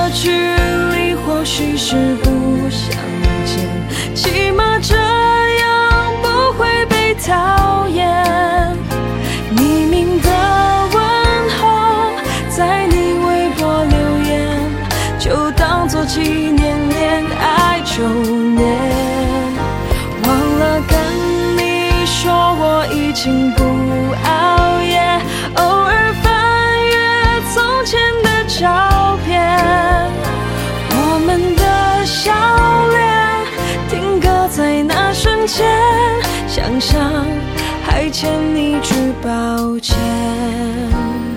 距离或许是不相见，起码这样不会被讨厌。匿名的问候，在你微博留言，就当作纪念恋爱9年。忘了跟你说我已经不熬夜，偶尔翻阅从前的照片，我们的笑脸定格在那瞬间，想想还欠你句抱歉。